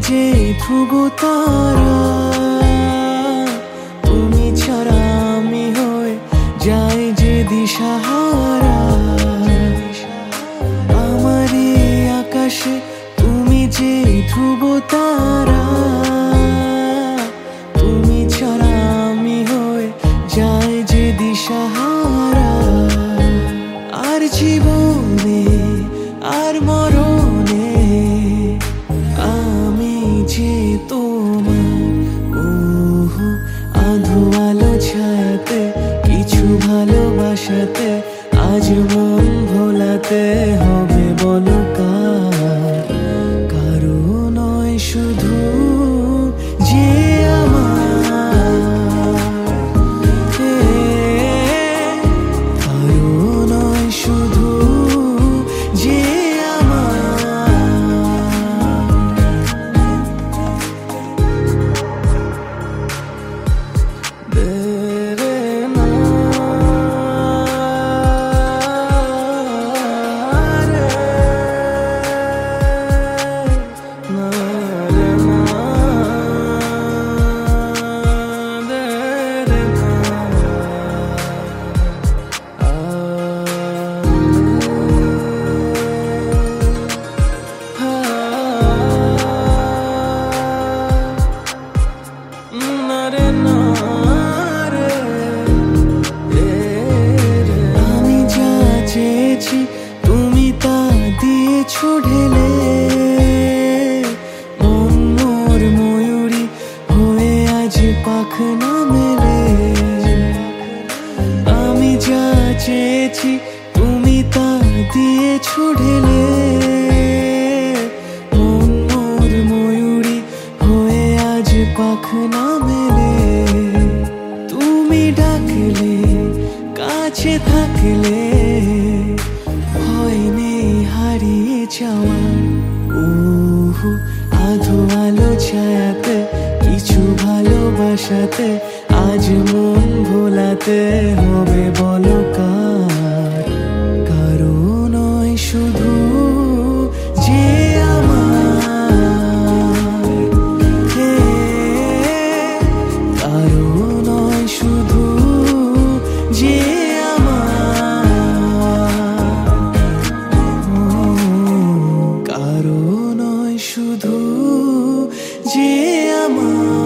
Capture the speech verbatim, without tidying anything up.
যে ধ্রুব তারা, তুমি ছাড়া আমি হয়ে যাই যে দিশাহারা। আমার এই আকাশে তুমি যে ধ্রুব তারা, তুমি ছাড়া আমি হয়ে যাই যে দিশাহারা। আর জীবনে আর মরণে আমি যে তোমার। ওহ আধো আলো ছায়াতে কিছু ভালোবাসাতে আজ মন ভোলাতে হবে বলো কার? কারো নয় শুধু যে আমার, কারো নয় শুধু যে তুমি তা দিয়েছো ঢেলে। মন মোর ময়ূরী হয়ে আজ পাখনা মেলে। আমি যা চেয়েছি তুমি তা দিয়েছো ঢেলে। মন মোর ময়ূরী হয়ে আজ পাখনা মেলে। তুমি ডাকলে কাছে থাকলে ভয় নেই হারিয়ে যাওয়া। ওহ আধো আলো ছায়াতে কিছু ভালোবাসাতে আজ মন ভোলাতে হবে বলো কার? কারো নয় শুধু যে আমার, কারো নয় শুধু যে শুধু যে আমার।